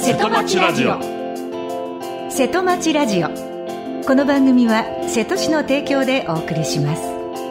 瀬戸町ラジオ。 瀬戸町ラジオ。この番組は瀬戸市の提供でお送りします。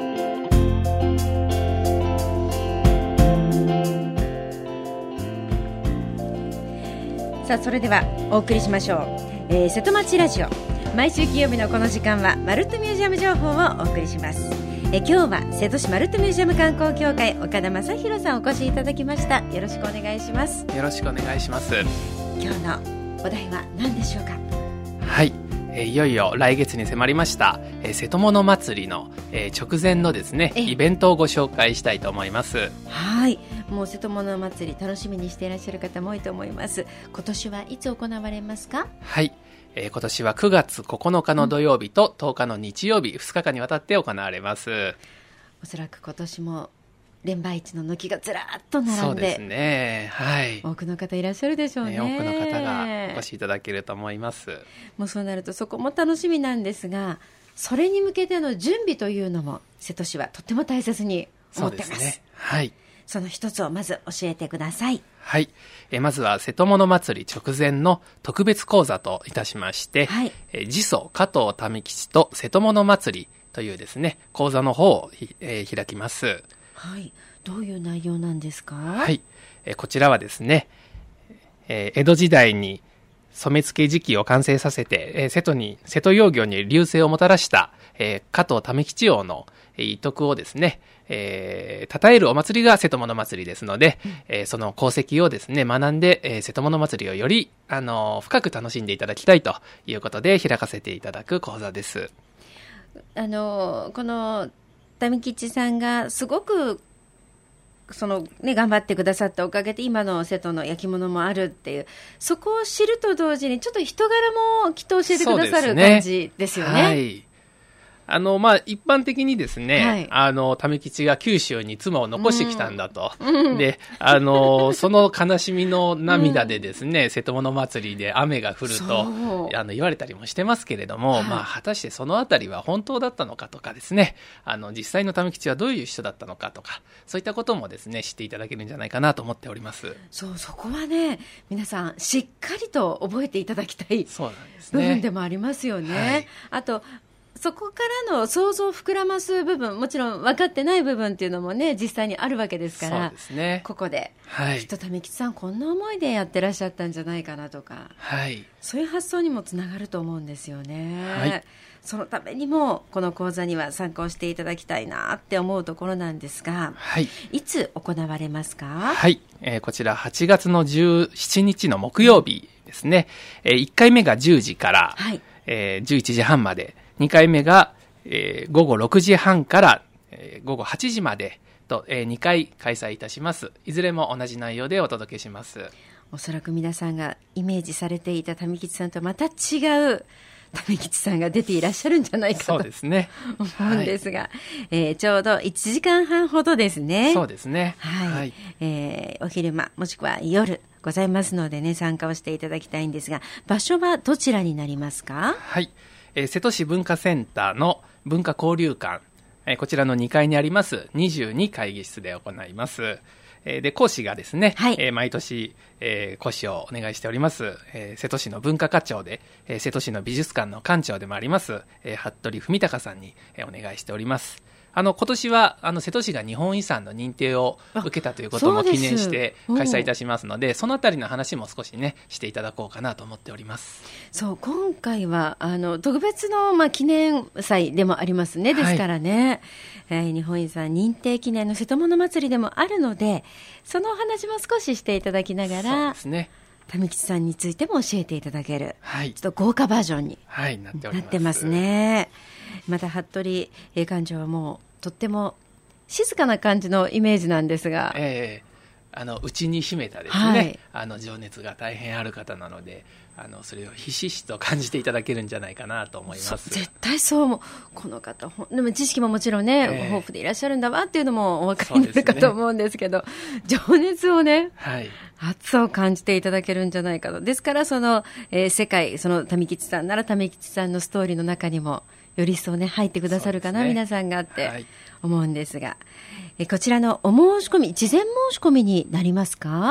さあ、それではお送りしましょう、瀬戸町ラジオ。毎週金曜日のこの時間はまるっとミュージアム情報をお送りします。今日は瀬戸市まるっとミュージアム観光協会岡田正弘さんお越しいただきました。よろしくお願いします。 よろしくお願いします。 今日のお題は何でしょうか？ はい、いよいよ来月に迫りました、瀬戸物祭りの、直前のですねイベントをご紹介したいと思います。 はい、もう瀬戸物祭り楽しみにしていらっしゃる方も多いと思います。今年はいつ行われますか？ はい、今年は9月9日の土曜日と10日の日曜日、2日間にわたって行われます。 おそらく今年も連売市の軒がずらっと並んで、 そうですね、はい、 多くの方いらっしゃるでしょうね。 多くの方がお越しいただけると思います。 もうそうなるとそこも楽しみなんですが、それに向けての準備というのも瀬戸市はとっても大切に思っています。 そうですね、はい、 その一つをまず教えてください。 はい、まずは瀬戸物祭り直前の特別講座といたしまして、はい、次祖加藤民吉と瀬戸物祭りというですね講座の方を、開きます。 はい、どういう内容なんですか？ はい、こちらはですね、江戸時代に染付磁器を完成させて、瀬戸窯業に隆盛をもたらした、加藤民吉王の遺徳をですね、称えるお祭りが瀬戸物祭りですので、その功績をですね学んで、瀬戸物祭りをより深く楽しんでいただきたいということで開かせていただく講座です。 この民吉さんがすごく頑張ってくださったおかげで今の瀬戸の焼き物もあるっていう、そこを知ると同時にちょっと人柄もきっと教えてくださる感じですよね。 はい、一般的にですね、はい、民吉が九州に妻を残してきたんだと、でその悲しみの涙でですね、瀬戸物祭りで雨が降ると言われたりもしてますけれども、果たしてそのあたりは本当だったのかとかですね、実際の民吉はどういう人だったのかとか、そういったこともですね知っていただけるんじゃないかなと思っております。 そこはね、皆さんしっかりと覚えていただきたい部分でもありますよね。はい、あとそこからの想像を膨らます部分、もちろん分かってない部分っていうのもね実際にあるわけですから、そうですね、ここで、はい、きっと民吉さんこんな思いでやってらっしゃったんじゃないかなとか、はい、そういう発想にもつながると思うんですよね。はい、そのためにもこの講座には参加をしていただきたいなって思うところなんですが、はい、いつ行われますか？ はい、こちら8月の17日の木曜日ですね、1回目が10時から、はい、11時半まで、2回目が、午後6時半から、午後8時までと、2回開催いたします。いずれも同じ内容でお届けします。 おそらく皆さんがイメージされていた民吉さんとまた違う民吉さんが出ていらっしゃるんじゃないかと、そうですね、思うんですが、ちょうど1時間半ほどですね。 そうですね、 はい、お昼間もしくは夜ございますのでね、参加をしていただきたいんですが、場所はどちらになりますか？ はい、瀬戸市文化センターの文化交流館、こちらの2階にあります22会議室で行います。で講師がですね、はい、毎年、講師をお願いしております、瀬戸市の文化課長で、瀬戸市の美術館の館長でもあります、服部文隆さんに、お願いしております。今年は瀬戸市が日本遺産の認定を受けたということも記念して開催いたしますので、そのあたりの話も少しねしていただこうかなと思っております。 そう、今回は特別の、記念祭でもありますね。ですからね、はい、日本遺産認定記念の瀬戸物祭りでもあるので、そのお話も少ししていただきながら、そうですね、民吉さんについても教えていただける、はい、ちょっと豪華バージョンに、はい、なってますね。また服部館長はもうとっても静かな感じのイメージなんですが、 内に秘めたですね、はい、情熱が大変ある方なので、それをひしひしと感じていただけるんじゃないかなと思います。 絶対そう思う。この方でも知識ももちろんね、豊富でいらっしゃるんだわっていうのもお分かりになるかと思うんですけど、情熱をね、はい、熱さを感じていただけるんじゃないかと。ですから世界、その民吉さんなら民吉さんのストーリーの中にもより一層ね入ってくださるかな、皆さんがって思うんですが、こちらのお申し込み、事前申し込みになりますか？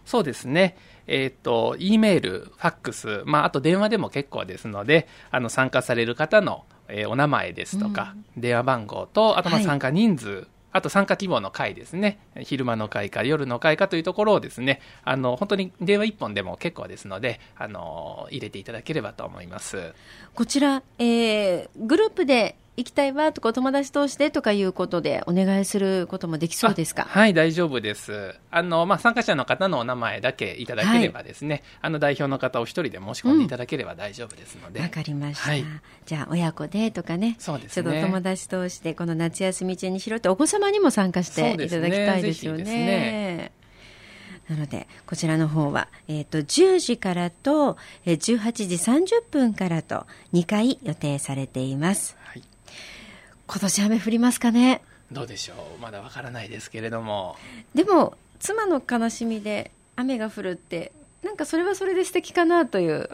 そうですね。E メール、ファックス、あと電話でも結構ですので、参加される方の、お名前ですとか、電話番号と、あと参加人数、あと参加希望の会ですね。昼間の会か夜の会かというところをですね、本当に電話一本でも結構ですので、入れていただければと思います。 こちら、グループで行きたいわとかお友達通してとかいうことでお願いすることもできそうですか？ はい、大丈夫です。参加者の方のお名前だけいただければですね、代表の方を一人で申し込んでいただければ大丈夫ですので。 わかりました。じゃあ親子でとかね、 そうですね、 ちょっとお友達通してこの夏休み中にしろってお子様にも参加していただきたいですよね。なのでこちらの方は、10時からと18時30分からと2回予定されています。はい、今年雨降りますかね？ どうでしょう、まだわからないですけれども。 でも妻の悲しみで雨が降るってなんかそれはそれで素敵かなという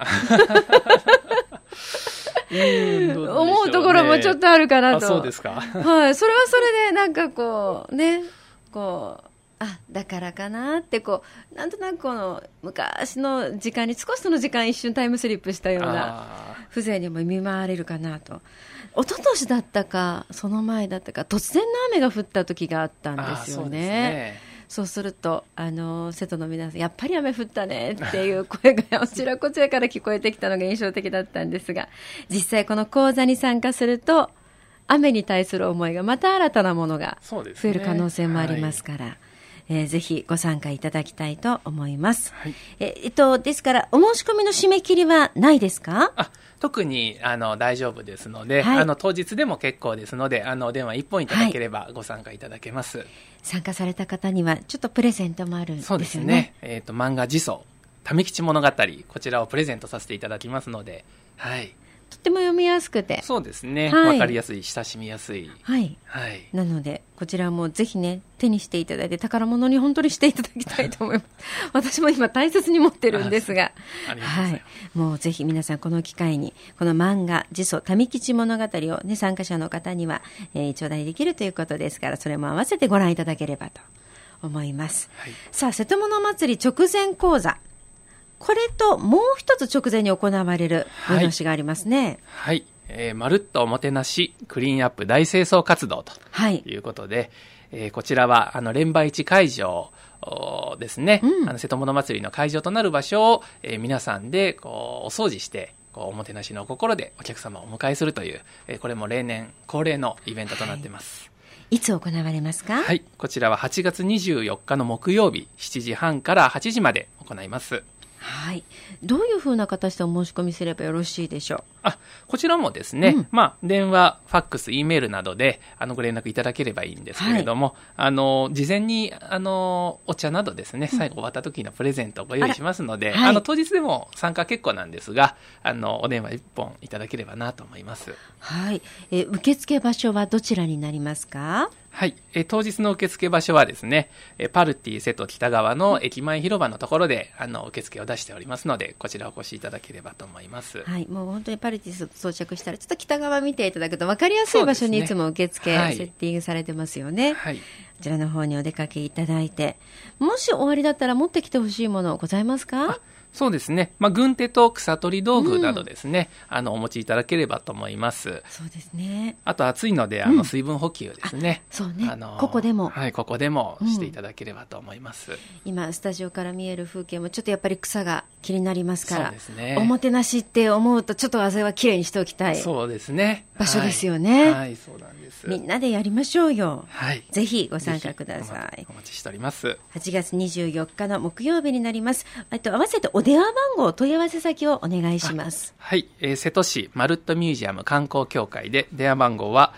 思うところもちょっとあるかなと。 そうですか。 はい、それはそれでなんかこうね、こうだからかなってなんとなくこの昔の時間に少しその時間一瞬タイムスリップしたような風情にも見舞われるかなと。一昨年だったかその前だったか突然の雨が降った時があったんですよね。そうすると瀬戸の皆さんやっぱり雨降ったねっていう声があちらこちらから聞こえてきたのが印象的だったんですが、実際この講座に参加すると雨に対する思いがまた新たなものが増える可能性もありますから、ぜひご参加いただきたいと思います。はい、ですからお申し込みの締め切りはないですか？ 特に大丈夫ですので、はい、当日でも結構ですので電話1本いただければご参加いただけます。はい、 参加された方にはちょっとプレゼントもあるんですよね。 そうですね。漫画自走民吉物語、こちらをプレゼントさせていただきますので、はい、 とっても読みやすくて、 そうですね、はい、分かりやすい、親しみやすい、 はいはい、なのでこちらもぜひね手にしていただいて宝物に本当にしていただきたいと思います私も今大切に持ってるんですが、はい、もうぜひ皆さんこの機会にこの漫画自走民吉物語を、ね、参加者の方には、頂戴できるということですから、それも合わせてご覧いただければと思います。はい、さあ瀬戸物祭り直前講座、これともう一つ直前に行われる催しがありますね。はい、 まるっとおもてなしクリーンアップ大清掃活動ということで、こちらは連売市会場ですね、瀬戸物祭りの会場となる場所を、皆さんでお掃除しておもてなしの心でお客様をお迎えするという、これも例年恒例のイベントとなっています。 いつ行われますか？ はい、こちらは8月24日の木曜日7時半から8時まで行います。 はい、どういうふうな形でお申し込みすればよろしいでしょう？ こちらもですね、電話、ファックス、E メールなどでご連絡いただければいいんですけれども、事前にお茶などですね、最後終わった時のプレゼントをご用意しますので、当日でも参加結構なんですが、お電話1本いただければなと思います。 はい、受付場所はどちらになりますか？ はい、当日の受付場所はですね、パルティ瀬戸北側の駅前広場のところで受付を出しておりますので、こちらお越しいただければと思います。 はい、もう本当にパルティ到着したらちょっと北側見ていただくと分かりやすい場所にいつも受付、セッティングされてますよね。はい、こちらの方にお出かけいただいて、もし終わりだったら持ってきてほしいものございますか？ そうですね、軍手と草取り道具などですね、お持ちいただければと思います。 そうですね。 あと暑いので水分補給ですね。 そうね、ここでも、 はい、ここでもしていただければと思います。 今スタジオから見える風景もちょっとやっぱり草が気になりますから、 そうですね、 おもてなしって思うとちょっとあれはきれいにしておきたい、 そうですね、 場所ですよね。 はい、そうなんです。 みんなでやりましょうよ。 はい、 ぜひご参加ください。 お待ちしております。 8月24日の木曜日になります。合わせてお電話番号、問い合わせ先をお願いします。 はい、瀬戸市まるっとミュージアム観光協会で電話番号は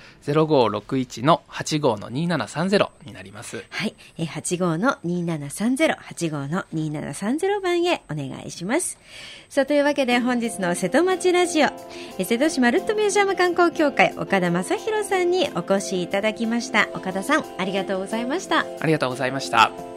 0561-85-2730 になります。 はい、85-2730 85-2730番へお願いします。さあ、というわけで本日の瀬戸町ラジオ、瀬戸市まるっとミュージアム観光協会岡田正弘さんにお越しいただきました。岡田さん、ありがとうございました。 ありがとうございました。